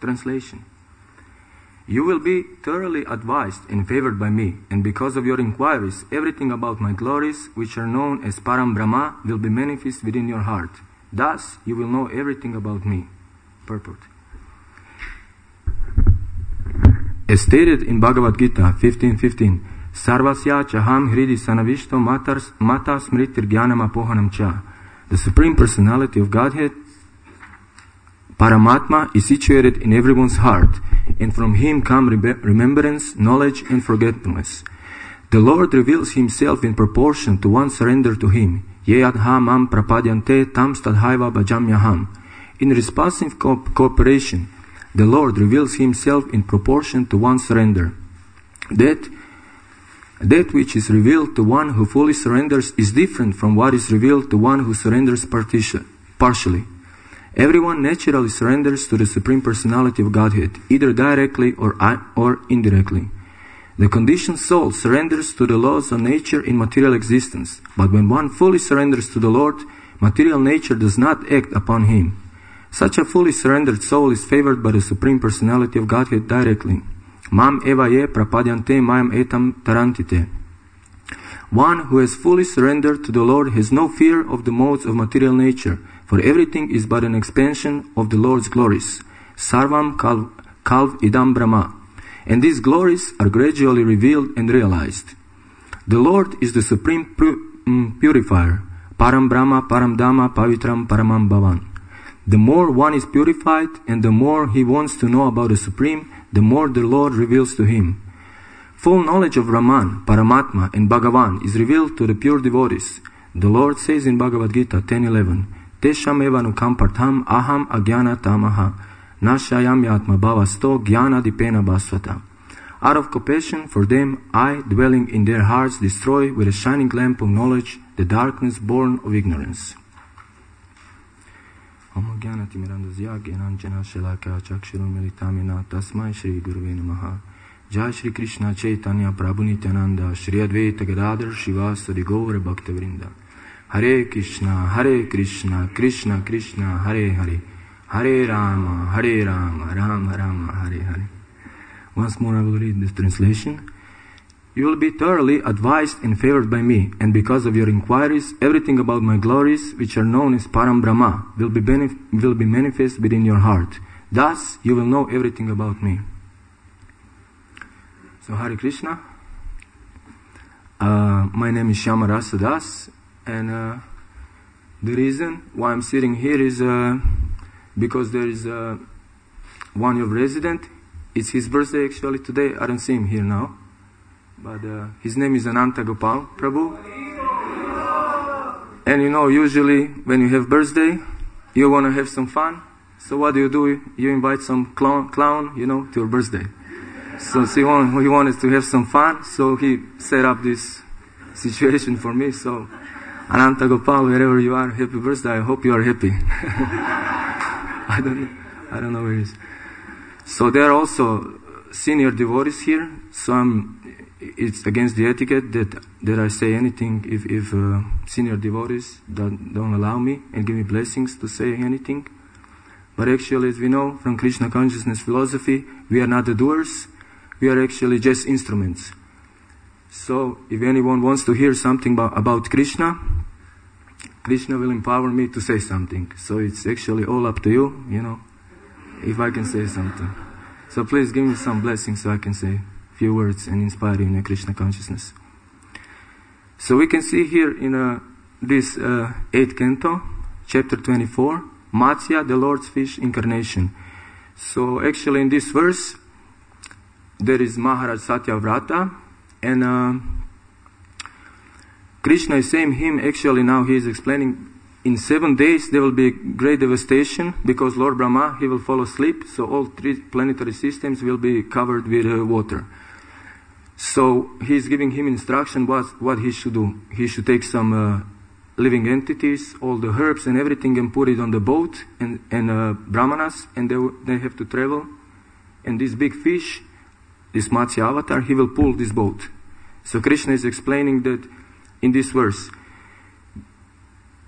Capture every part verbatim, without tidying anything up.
Translation. You will be thoroughly advised and favored by me, and because of your inquiries, everything about my glories, which are known as Param Brahma, will be manifest within your heart. Thus, you will know everything about me. Purport. As stated in Bhagavad Gita fifteen fifteen, Sarvasya chaham hridi sanavishto matas mata smritir jnanam apohanam cha. The Supreme Personality of Godhead, Paramatma, is situated in everyone's heart, and from him come re- remembrance, knowledge, and forgetfulness. The Lord reveals himself in proportion to one's surrender to him. Yeyadha mam prapadyante tam stadhaiva bhajamyaham. In responsive co- cooperation, the Lord reveals himself in proportion to one's surrender. That, that which is revealed to one who fully surrenders is different from what is revealed to one who surrenders partition, partially. Everyone naturally surrenders to the Supreme Personality of Godhead, either directly or, or indirectly. The conditioned soul surrenders to the laws of nature in material existence, but when one fully surrenders to the Lord, material nature does not act upon him. Such a fully surrendered soul is favored by the Supreme Personality of Godhead directly. Mam eva ye prapadyante mayam etam tarantite. One who has fully surrendered to the Lord has no fear of the modes of material nature, for everything is but an expansion of the Lord's glories. Sarvam kalv, kalv idam brahma. And these glories are gradually revealed and realized. The Lord is the supreme pu- purifier. Param Brahma, Param Dhamma, Pavitram, Paramam Bhavan. The more one is purified and the more he wants to know about the Supreme, the more the Lord reveals to him. Full knowledge of Brahman, Paramatma, and Bhagavan is revealed to the pure devotees. The Lord says in Bhagavad Gita ten eleven, Tesham eva nukam partham aham agyana tamaha nashayam yatma bhavasto jnana dipena bhasvata. Out of compassion for them, I, dwelling in their hearts, destroy with a shining lamp of knowledge the darkness born of ignorance. Om Jnana Timirandasya Jnananjana Shalakya Chakshurun Militamina Tasmai Shri Guruve Namaha. Jai Shri Krishna Chaitanya Prabhu Nityananda Shri Advaita Gadadhar Shivasadi Gaura Bhakta Vrinda. Hare Krishna Hare Krishna Krishna Krishna Hare Hare Hare Rama Hare Rama Rama Rama Hare Hare. Once more I will read this translation. You will be thoroughly advised and favored by me, and because of your inquiries, everything about my glories, which are known as Param Brahma, will be, benef- will be manifest within your heart. Thus, you will know everything about me. So, Hare Krishna. Uh, my name is Shyama Rasa Das, and uh, the reason why I'm sitting here is uh, because there is uh, one of resident. It's his birthday actually today. I don't see him here now. But uh, his name is Ananta Gopal Prabhu. And you know, usually when you have birthday, you want to have some fun. So what do you do? You invite some clown, clown you know, to your birthday. So he, want, he wanted to have some fun, so he set up this situation for me. So Ananta Gopal, wherever you are, happy birthday. I hope you are happy. I don't know. I don't know where he is. So there are also senior devotees here. So I'm... It's against the etiquette that, that I say anything if, if uh, senior devotees don't, don't allow me and give me blessings to say anything. But actually, as we know from Krishna consciousness philosophy, we are not the doers, we are actually just instruments. So if anyone wants to hear something about, about Krishna, Krishna will empower me to say something. So it's actually all up to you, you know, if I can say something. So please give me some blessings so I can say few words and inspire you in a Krishna consciousness. So we can see here in uh, this uh, eighth canto, chapter twenty-four, Matsya, the Lord's fish incarnation. So actually in this verse, there is Maharaj Satyavrata, and uh, Krishna is saying him, actually now he is explaining, in seven days there will be great devastation because Lord Brahma, he will fall asleep, so all three planetary systems will be covered with uh, water. So he is giving him instruction what, what he should do. He should take some uh, living entities, all the herbs and everything, and put it on the boat, and, and uh, brahmanas, and they, they have to travel. And this big fish, this Matsya avatar, he will pull this boat. So Krishna is explaining that in this verse,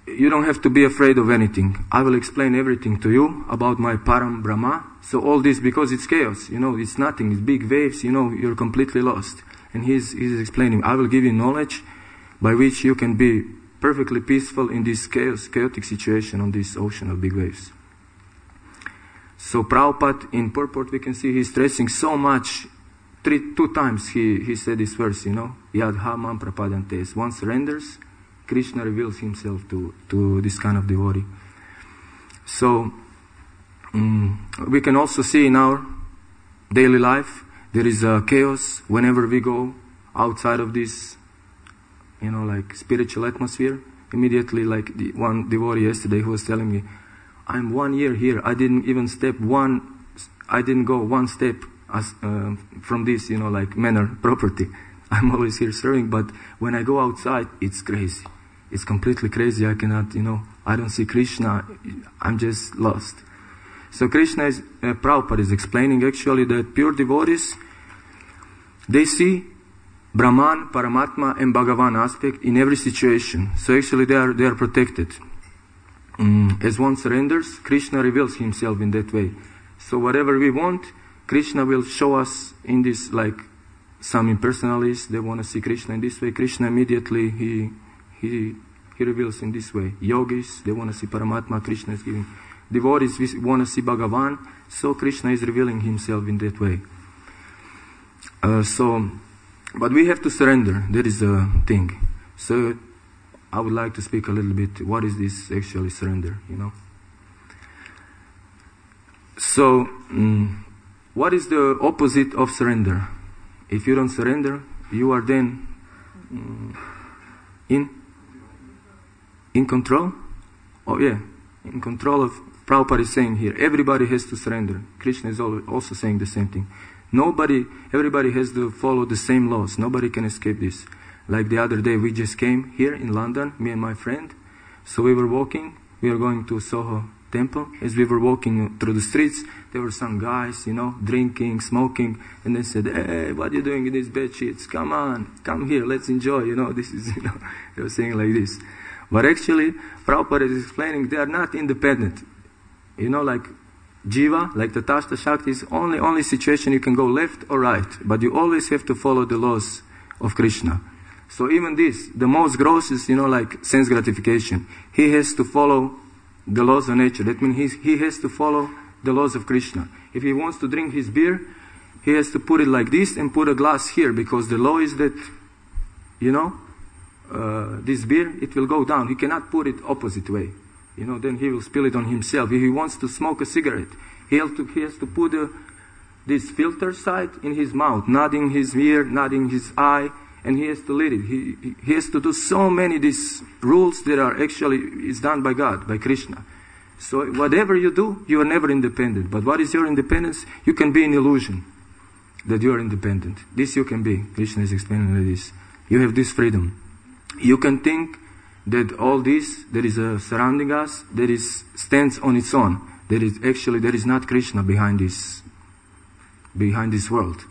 you don't have to be afraid of anything. I will explain everything to you about my Param Brahma. So all this, because it's chaos, you know, it's nothing, it's big waves, you know, you're completely lost. And he's, he's explaining, I will give you knowledge by which you can be perfectly peaceful in this chaos, chaotic situation on this ocean of big waves. So Prabhupada, in purport, we can see he's stressing so much. Three, two times he, he said this verse, you know, Yadha mam prapadantes. One surrenders, Krishna reveals himself to, to this kind of devotee. So, um, we can also see in our daily life, there is a chaos whenever we go outside of this, you know, like spiritual atmosphere. Immediately, like the one devotee yesterday who was telling me, I'm one year here, I didn't even step one, I didn't go one step as, uh, from this, you know, like manor property. I'm always here serving, but when I go outside, it's crazy. It's completely crazy. I cannot, you know, I don't see Krishna. I'm just lost. So Krishna is, uh, Prabhupada is explaining actually that pure devotees, they see Brahman, Paramatma and Bhagavan aspect in every situation. So actually they are, they are protected. Mm, as one surrenders, Krishna reveals himself in that way. So whatever we want, Krishna will show us in this, like some impersonalists, they want to see Krishna in this way. Krishna immediately, he he he reveals in this way. Yogis, they want to see Paramatma, Krishna is giving. Devotees, we want to see Bhagavan, so Krishna is revealing himself in that way. Uh, so, but we have to surrender, that is the thing. So, I would like to speak a little bit, what is this actually surrender, you know? So, um, what is the opposite of surrender? If you don't surrender, you are then um, in in control. Oh yeah, in control of. Prabhupada is saying here, everybody has to surrender. Krishna is also saying the same thing. Nobody, everybody has to follow the same laws. Nobody can escape this. Like the other day, we just came here in London, me and my friend. So we were walking. We are going to Soho Temple. As we were walking through the streets, there were some guys, you know, drinking, smoking, and they said, "Hey, what are you doing in these bed sheets? Come on, come here, let's enjoy." You know, this is, you know, they were saying like this. But actually, Prabhupada is explaining they are not independent. You know, like Jiva, like the Tashta Shakti is only only situation you can go left or right, but you always have to follow the laws of Krishna. So even this, the most gross is, you know, like sense gratification. He has to follow the laws of nature. That means he's, he has to follow the laws of Krishna. If he wants to drink his beer, he has to put it like this and put a glass here, because the law is that, you know, uh, this beer, it will go down. He cannot put it opposite way. You know, then he will spill it on himself. If he wants to smoke a cigarette, he has to, he has to put a, this filter side in his mouth, not in his ear, not in his eye, and he has to lead it. He, he has to do so many these rules that are actually is done by God, by Krishna. So whatever you do, you are never independent. But what is your independence? You can be in illusion that you are independent. This you can be. Krishna is explaining like this. You have this freedom. You can think that all this that is uh, surrounding us, that is stands on its own. That is actually there is not Krishna behind this, behind this world.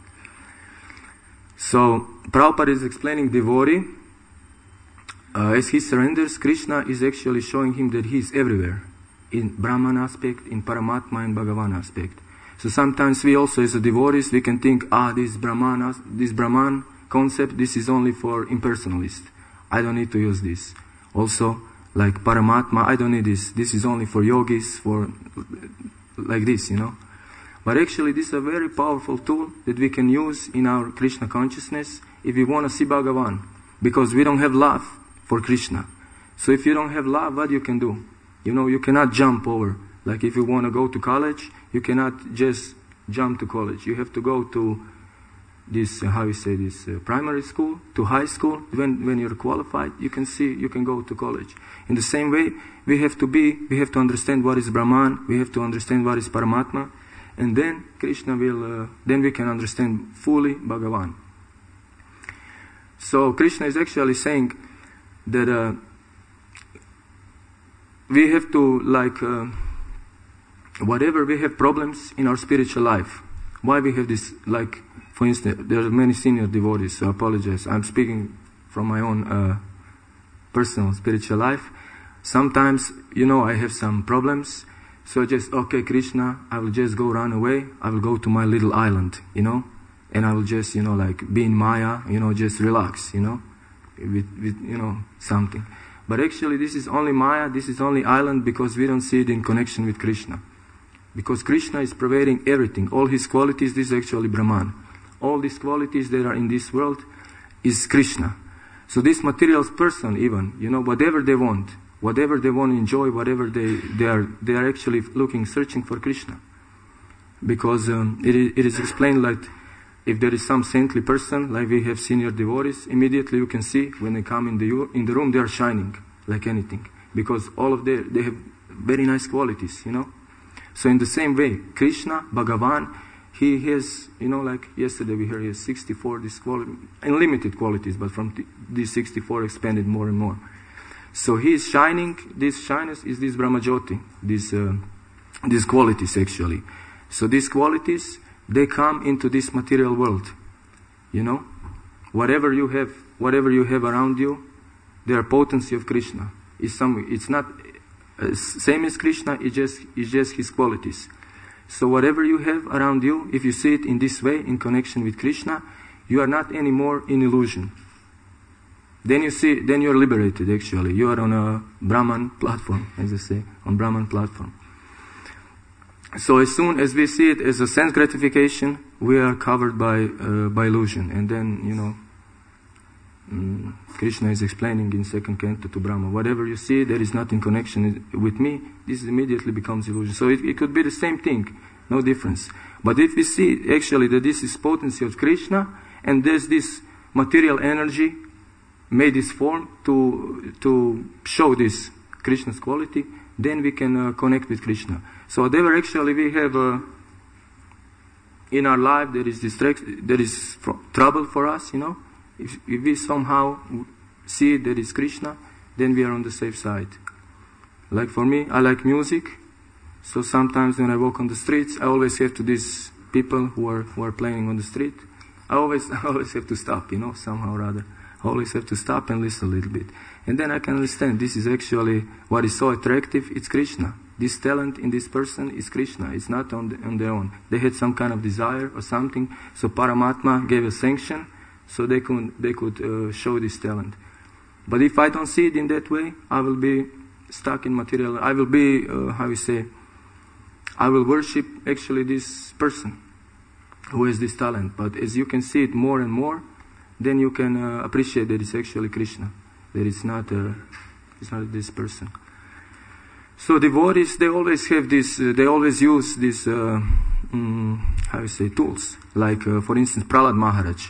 So Prabhupada is explaining devotee, uh, as he surrenders, Krishna is actually showing him that he is everywhere, in Brahman aspect, in Paramatma and Bhagavan aspect. So sometimes we also as a devotees, we can think, ah, this Brahman, this Brahman concept, this is only for impersonalists. I don't need to use this. Also, like Paramatma, I don't need this. This is only for yogis, for like this, you know. But actually, this is a very powerful tool that we can use in our Krishna consciousness if we want to see Bhagavan. Because we don't have love for Krishna. So if you don't have love, what you can do? You know, you cannot jump over. Like if you want to go to college, you cannot just jump to college. You have to go to this, uh, how you say this, uh, primary school, to high school. When when you're qualified, you can see, you can go to college. In the same way, we have to be, we have to understand what is Brahman, we have to understand what is Paramatma, and then Krishna will, uh, then we can understand fully Bhagavan. So Krishna is actually saying that uh, we have to, like, uh, whatever we have problems in our spiritual life, why we have this, like, for instance, there are many senior devotees, so I apologize. I'm speaking from my own uh, personal spiritual life. Sometimes, you know, I have some problems, so just, okay, Krishna, I will just go run away, I will go to my little island, you know, and I will just, you know, like, be in Maya, you know, just relax, you know, with, with, you know, something. But actually, this is only Maya, this is only island, because we don't see it in connection with Krishna. Because Krishna is pervading everything, all his qualities, this is actually Brahman. All these qualities that are in this world is Krishna. So this material person even, you know, whatever they want, whatever they want to enjoy, whatever they, they are, they are actually looking, searching for Krishna. Because um, it, is, it is explained like, if there is some saintly person, like we have senior devotees, immediately you can see when they come in the in the room, they are shining like anything. Because all of them, they have very nice qualities, you know. So in the same way, Krishna, Bhagavan, he has, you know, like yesterday we heard he has sixty-four these quali- unlimited qualities, but from th- these sixty-four expanded more and more. So he is shining, this shyness is this Brahmajyoti, these, uh, these qualities actually. So these qualities, they come into this material world, you know. Whatever you have, whatever you have around you, they are potency of Krishna. It's, some, it's not uh, same as Krishna, it's just, it's just his qualities. So whatever you have around you, if you see it in this way, in connection with Krishna, you are not anymore in illusion. Then you see, then you are liberated actually. You are on a Brahman platform, as I say, on Brahman platform. So as soon as we see it as a sense gratification, we are covered by uh, by illusion. And then, you know, um, Krishna is explaining in second canto to Brahma, whatever you see that is not in connection with me, this immediately becomes illusion. So it, it could be the same thing, no difference. But if we see actually that this is potency of Krishna, and there's this material energy made this form to to show this Krishna's quality, then we can uh, connect with Krishna. So whatever actually we have uh, in our life, there is distract, there is fr- trouble for us, you know. If, if we somehow see there is Krishna, then we are on the safe side. Like for me, I like music, so sometimes when I walk on the streets, I always have to these people who are who are playing on the street. I always I always have to stop, you know, somehow or other. I always have to stop and listen a little bit. And then I can understand this is actually what is so attractive, it's Krishna. This talent in this person is Krishna. It's not on, the, on their own. They had some kind of desire or something, so Paramatma gave a sanction, so they could, they could uh, show this talent. But if I don't see it in that way, I will be stuck in material. I will be, uh, how you say, I will worship actually this person who has this talent. But as you can see it more and more, then you can uh, appreciate that it's actually Krishna. That it's not, uh, it's not this person. So devotees, they always have this, uh, they always use these, uh, mm, how you say, tools. Like, uh, for instance, Prahlad Maharaj.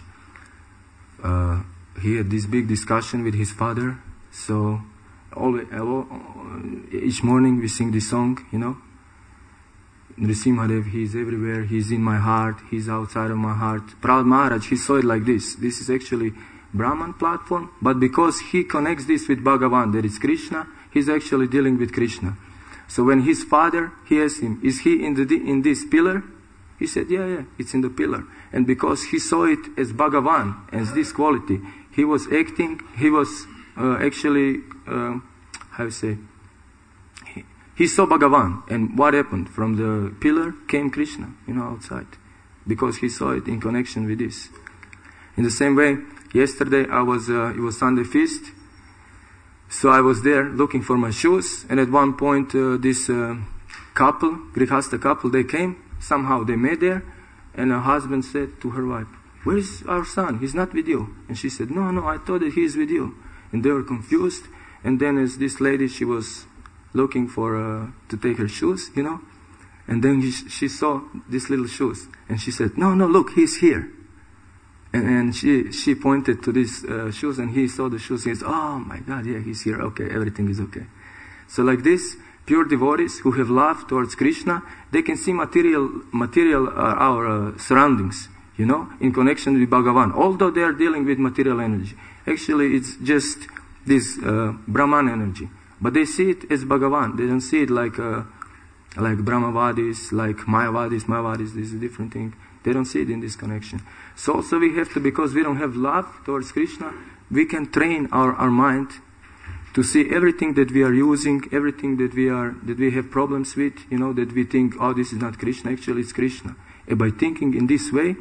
Uh, he had this big discussion with his father. So always, uh, each morning we sing this song, you know. Nrisimhadev, he is everywhere, he is in my heart, he is outside of my heart. Prahlad Maharaj, he saw it like this. This is actually Brahman platform, but because he connects this with Bhagavan, that is Krishna, he's actually dealing with Krishna. So when his father, he asked him, is he in the in this pillar? He said, yeah, yeah, it's in the pillar. And because he saw it as Bhagavan, as this quality, he was acting, he was uh, actually, uh, how you say, he, he saw Bhagavan. And what happened? From the pillar came Krishna, you know, outside. Because he saw it in connection with this. In the same way, yesterday I was, uh, it was Sunday feast. So I was there looking for my shoes, and at one point uh, this uh, couple, Grihasta couple, they came, somehow they met there, and her husband said to her wife, where is our son? He's not with you. And she said, no, no, I thought that he is with you. And they were confused, and then as this lady, she was looking for, uh, to take her shoes, you know, and then he, she saw these little shoes, and she said, no, no, look, he's here. And, and she she pointed to these uh, shoes, and he saw the shoes. He said, oh my God, yeah, he's here. Okay, everything is okay. So like this, pure devotees who have love towards Krishna, they can see material, material uh, our uh, surroundings, you know, in connection with Bhagavan. Although they are dealing with material energy, actually it's just this uh, Brahman energy. But they see it as Bhagavan. They don't see it like uh, like Brahmavadis, like Mayavadis. Mayavadis, this is a different thing. They don't see it in this connection. So also we have to, because we don't have love towards Krishna, we can train our, our mind to see everything that we are using, everything that we are, that we have problems with, you know, that we think, oh, this is not Krishna, actually it's Krishna. And by thinking in this way,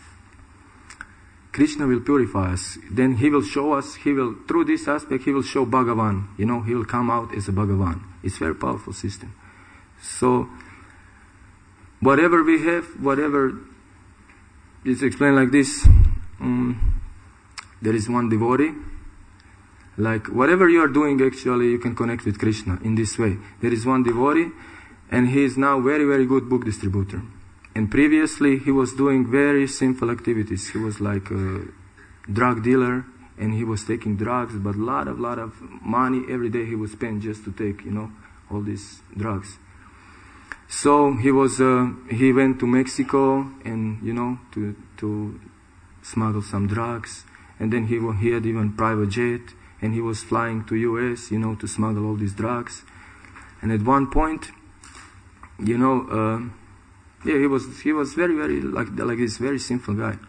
Krishna will purify us. Then he will show us, he will, through this aspect, he will show Bhagavan. You know, he will come out as a Bhagavan. It's a very powerful system. So, whatever we have, whatever, it's explained like this. Um, there is one devotee. Like, whatever you are doing, actually, you can connect with Krishna in this way. There is one devotee, and he is now very, very good book distributor. And previously, he was doing very sinful activities. He was like a drug dealer, and he was taking drugs, but a lot of, lot of money every day he would spend just to take, you know, all these drugs. So he was, uh, he went to Mexico, and, you know, to, to smuggle some drugs. And then he, he had even private jet. And he was flying to U S, you know, to smuggle all these drugs. And at one point, you know, uh, yeah, he was he was very, very like like this very sinful guy.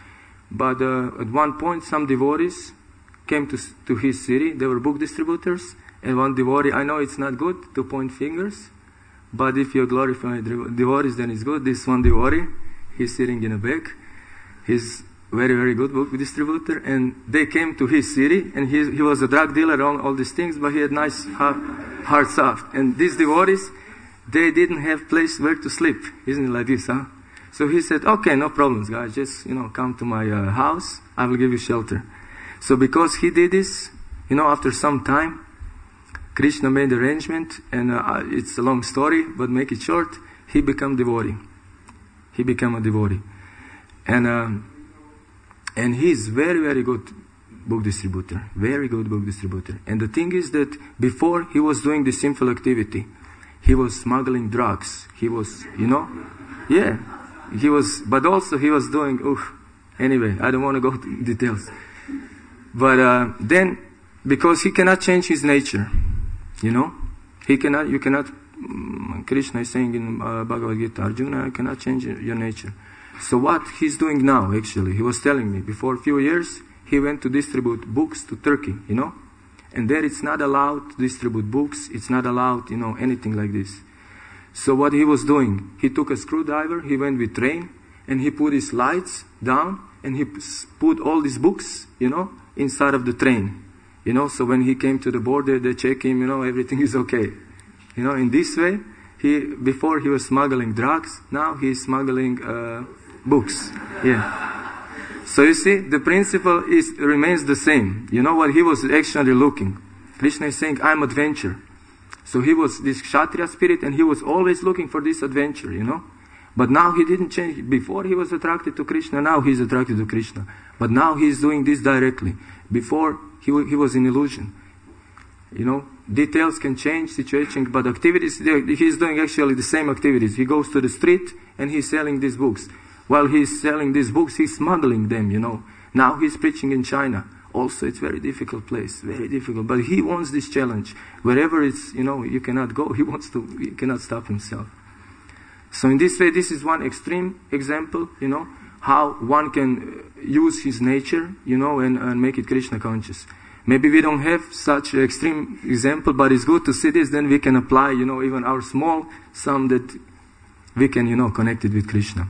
But uh, at one point, some devotees came to to his city. They were book distributors, and one devotee. I know it's not good to point fingers, but if you glorify devotees, then it's good. This one devotee, he's sitting in a back. He's very, very good book distributor, and they came to his city, and he he was a drug dealer, all, all these things, but he had nice heart, heart soft. And these devotees, they didn't have place where to sleep. Isn't it like this, huh? So he said, okay, no problems, guys, just, you know, come to my uh, house, I will give you shelter. So because he did this, you know, after some time, Krishna made arrangement, and uh, it's a long story, but make it short, he became devotee. He became a devotee. And, um, And he is very, very good book distributor. Very good book distributor. And the thing is that before he was doing this sinful activity, he was smuggling drugs. He was, you know, yeah, he was, but also he was doing, oof, anyway, I don't want to go to details. But uh, then, because he cannot change his nature, you know, he cannot, you cannot, um, Krishna is saying in uh, Bhagavad Gita, Arjuna, you cannot change your nature. So what he's doing now, actually, he was telling me, before a few years, he went to distribute books to Turkey, you know. And there it's not allowed to distribute books, it's not allowed, you know, anything like this. So what he was doing, he took a screwdriver, he went with train, and he put his lights down, and he put all these books, you know, inside of the train. You know, so when he came to the border, they check him, you know, everything is okay. You know, in this way, he, before he was smuggling drugs, now he's smuggling, uh, books. Yeah. So you see, the principle is remains the same. You know what he was actually looking? Krishna is saying, I'm adventure. So he was this Kshatriya spirit, and he was always looking for this adventure, you know. But now he didn't change. Before he was attracted to Krishna, now he's attracted to Krishna. But now he's doing this directly. Before he he was in illusion. You know, details can change, situation, but activities, he's doing actually the same activities. He goes to the street and he's selling these books. While he's selling these books, he's smuggling them, you know. Now he's preaching in China. Also, it's a very difficult place, very difficult. But he wants this challenge. Wherever it's, you know, you cannot go, he wants to, he cannot stop himself. So in this way, this is one extreme example, you know, how one can use his nature, you know, and, and make it Krishna conscious. Maybe we don't have such an extreme example, but it's good to see this, then we can apply, you know, even our small sum that we can, you know, connect it with Krishna.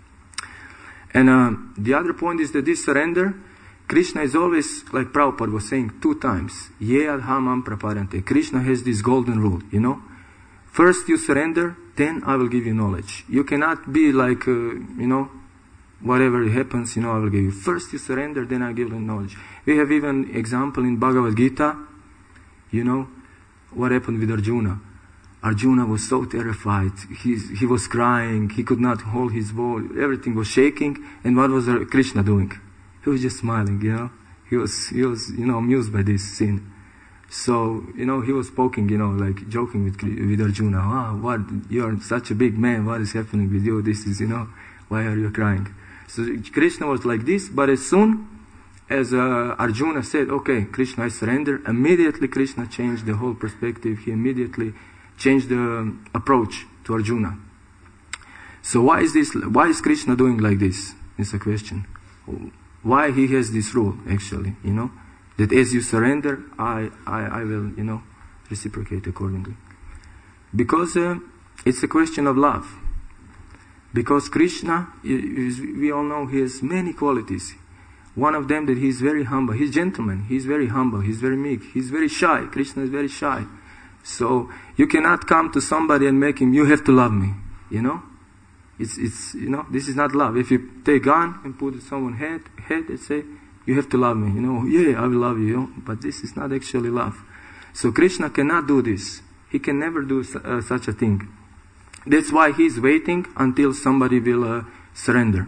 And uh, the other point is that this surrender, Krishna is always, like Prabhupada was saying two times, Ye adhamam praparante. Krishna has this golden rule, you know. First you surrender, then I will give you knowledge. You cannot be like, uh, you know, whatever happens, you know, I will give you. First you surrender, then I give you knowledge. We have even example in Bhagavad Gita, you know, what happened with Arjuna. Arjuna was so terrified. He, he was crying. He could not hold his voice. Everything was shaking. And what was Krishna doing? He was just smiling, you know. He was, he was, you know, amused by this scene. So, you know, he was poking, you know, like joking with, with Arjuna. Ah, what, you're such a big man. What is happening with you? This is, you know, why are you crying? So Krishna was like this, but as soon as uh, Arjuna said, okay, Krishna, I surrender, immediately Krishna changed the whole perspective. He immediately changed the approach to Arjuna. So why is this, why is Krishna doing like this? It's a question. Why he has this rule, actually, you know? That as you surrender, I, I, I will, you know, reciprocate accordingly. Because uh, it's a question of love. Because Krishna, is, we all know he has many qualities. One of them that he is very humble. He's gentleman. He's very humble. He's very meek. He's very shy. Krishna is very shy. So you cannot come to somebody and make him, you have to love me. You know? It's, it's, you know, this is not love. If you take gun and put it someone's head, head and say, you have to love me. You know, yeah, I will love you. You know? But this is not actually love. So Krishna cannot do this. He can never do uh, such a thing. That's why he's waiting until somebody will uh, surrender.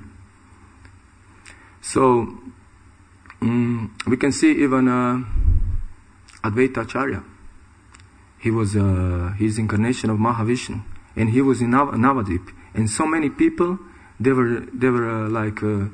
So, um, we can see even uh, Advaita Acharya. He was uh, his incarnation of Mahavishnu. And he was in Nav- Navadip. And so many people, they were, they were uh, like, uh,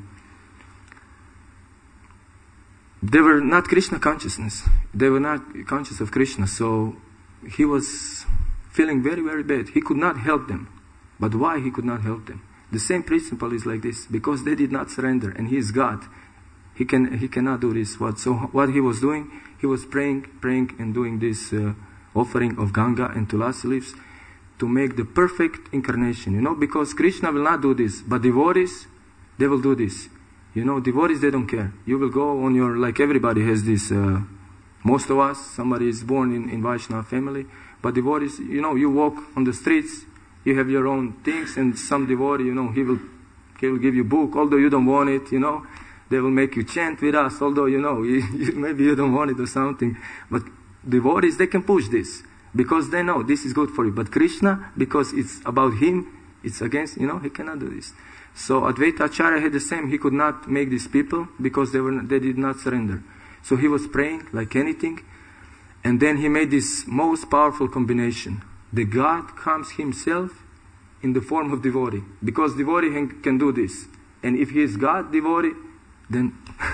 they were not Krishna consciousness. They were not conscious of Krishna. So, he was feeling very, very bad. He could not help them. But why he could not help them? The same principle is like this. Because they did not surrender, and he is God. He can he cannot do this. What so what he was doing? He was praying, praying, and doing this uh, offering of Ganga and Tulasi leaves to make the perfect incarnation. You know, because Krishna will not do this, but devotees, they will do this. You know, devotees, they don't care. You will go on your, like everybody has this. Uh, most of us, somebody is born in in Vaishnava family. But devotees, you know, you walk on the streets, you have your own things, and some devotee, you know, he will, he will give you book, although you don't want it, you know. They will make you chant with us, although, you know, you, you, maybe you don't want it or something. But devotees, they can push this, because they know this is good for you. But Krishna, because it's about him, it's against, you know, he cannot do this. So Advaita Acharya had the same. He could not make these people, because they, were, they did not surrender. So he was praying like anything. And then he made this most powerful combination. The God comes himself in the form of devotee. Because devotee can do this. And if he is God, devotee, then,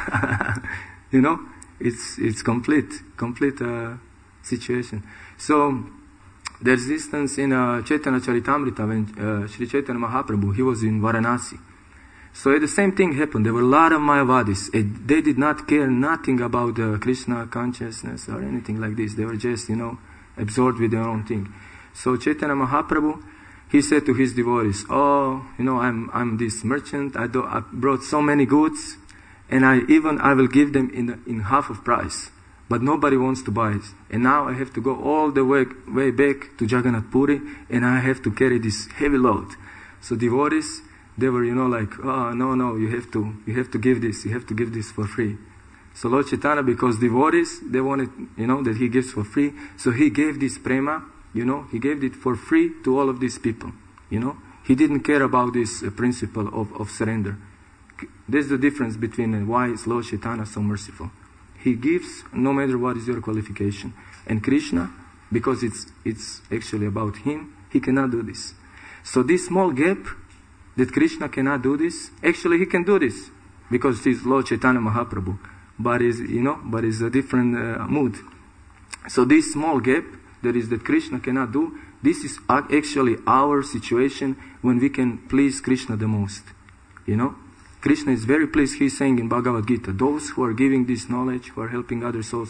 you know, it's it's complete, complete uh, situation. So, there's instance in uh, Chaitanya Charitamrita when uh, Sri Chaitanya Mahaprabhu, he was in Varanasi. So the same thing happened. There were a lot of Mayavadis. They did not care nothing about uh, Krishna consciousness or anything like this. They were just, you know, absorbed with their own thing. So Chaitanya Mahaprabhu, he said to his devotees, oh, you know, I'm I'm this merchant. I, do, I brought so many goods, and I even I will give them in in half of price. But nobody wants to buy it. And now I have to go all the way way back to Jagannath Puri, and I have to carry this heavy load. So devotees, they were, you know, like, oh, no, no, you have to, you have to give this, you have to give this for free. So Lord Chaitanya, because devotees, they wanted, you know, that he gives for free, so he gave this prema, you know, he gave it for free to all of these people, you know. He didn't care about this uh, principle of, of surrender. There's the difference between uh, why is Lord Chaitanya so merciful. He gives no matter what is your qualification. And Krishna, because it's, it's actually about him, he cannot do this. So this small gap, that Krishna cannot do this, actually he can do this, because he's Lord Chaitanya Mahaprabhu, but is, you know, but is a different uh, mood. So this small gap, that is that Krishna cannot do, this is actually our situation when we can please Krishna the most, you know. Krishna is very pleased. He's saying in Bhagavad Gita, those who are giving this knowledge, who are helping other souls,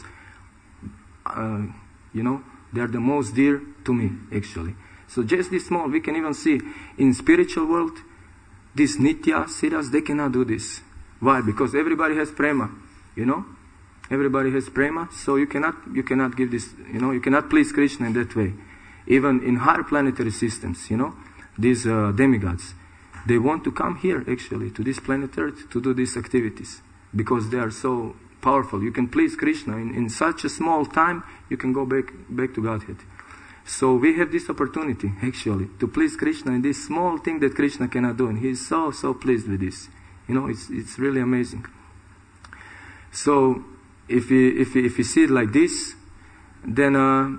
uh, you know, they are the most dear to me, actually. So just this small, we can even see in spiritual world, these Nitya, Siddhas, they cannot do this. Why? Because everybody has prema, you know? Everybody has prema, so you cannot, you cannot give this, you know, you cannot please Krishna in that way. Even in higher planetary systems, you know, these uh, demigods, they want to come here, actually, to this planet Earth, to do these activities, because they are so powerful. You can please Krishna. In, in such a small time, you can go back, back to Godhead. So we have this opportunity, actually, to please Krishna in this small thing that Krishna cannot do. And he is so, so pleased with this. You know, it's it's really amazing. So, if we, if we, if we see it like this, then, uh,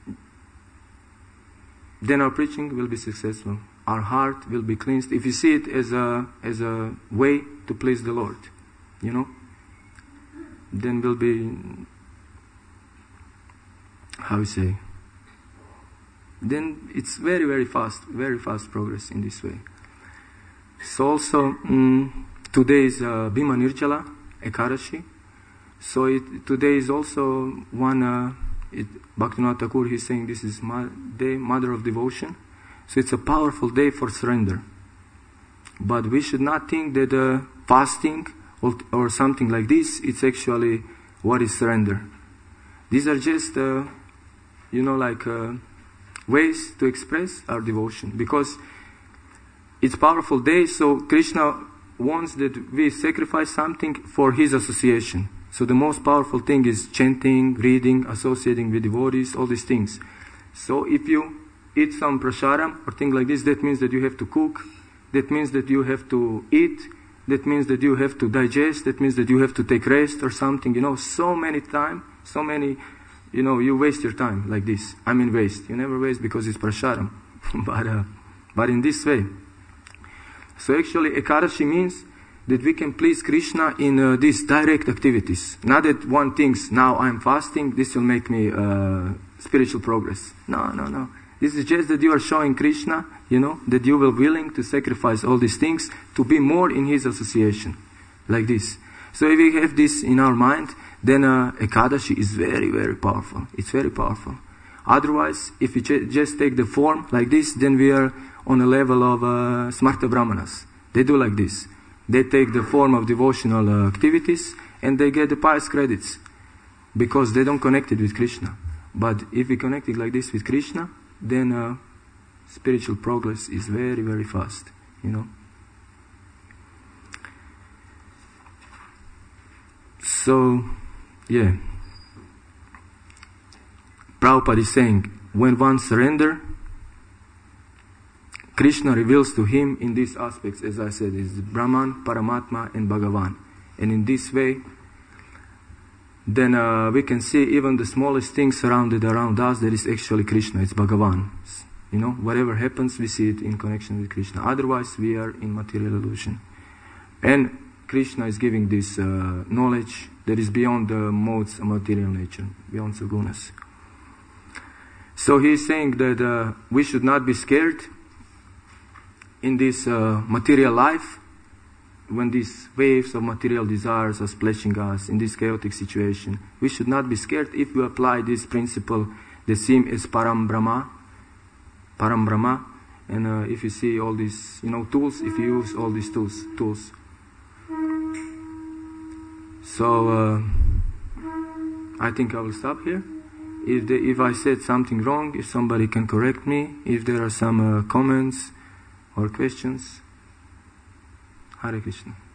then our preaching will be successful. Our heart will be cleansed. If you see it as a, as a way to please the Lord, you know, then we'll be, how we say, then it's very, very fast, very fast progress in this way. So also, um, today is uh, Bhima Nirjala, Ekadashi. So it, today is also one, uh, it, Bhaktivinoda Thakur, he's saying this is ma- day, Mother of Devotion. So it's a powerful day for surrender. But we should not think that uh, fasting or, or something like this, it's actually what is surrender. These are just, uh, you know, like uh, ways to express our devotion. Because it's powerful day, so Krishna wants that we sacrifice something for his association. So the most powerful thing is chanting, reading, associating with devotees, all these things. So if you eat some prasadam or things like this, that means that you have to cook, that means that you have to eat, that means that you have to digest, that means that you have to take rest or something, you know, so many time, so many, you know, you waste your time like this. I mean waste, you never waste because it's prasadam, but, uh, but in this way. So actually Ekadashi means that we can please Krishna in uh, these direct activities. Not that one thinks, now I'm fasting, this will make me uh, spiritual progress. No, no, no. This is just that you are showing Krishna, you know, that you will willing to sacrifice all these things to be more in his association. Like this. So if we have this in our mind, then uh, Ekadashi is very, very powerful. It's very powerful. Otherwise, if we j- just take the form like this, then we are on a level of uh, Smarta Brahmanas. They do like this. They take the form of devotional uh, activities and they get the pious credits because they don't connect it with Krishna. But if we connect it like this with Krishna, then uh, spiritual progress is very, very fast, you know. So, yeah. Prabhupada is saying, when one surrender, Krishna reveals to him in these aspects, as I said, is Brahman, Paramatma, and Bhagavan. And in this way, then uh, we can see even the smallest things surrounded around us, that is actually Krishna, it's Bhagavan. You know, whatever happens, we see it in connection with Krishna. Otherwise, we are in material illusion. And Krishna is giving this uh, knowledge that is beyond the modes of material nature, beyond sagunas. So he is saying that uh, we should not be scared in this uh, material life, when these waves of material desires are splashing us in this chaotic situation. We should not be scared if we apply this principle, the same as Param Brahma, Param Brahma, and uh, if you see all these, you know, tools, if you use all these tools, tools. So uh, I think I will stop here. If the, if I said something wrong, if somebody can correct me, if there are some uh, comments or questions. Hare Krishna.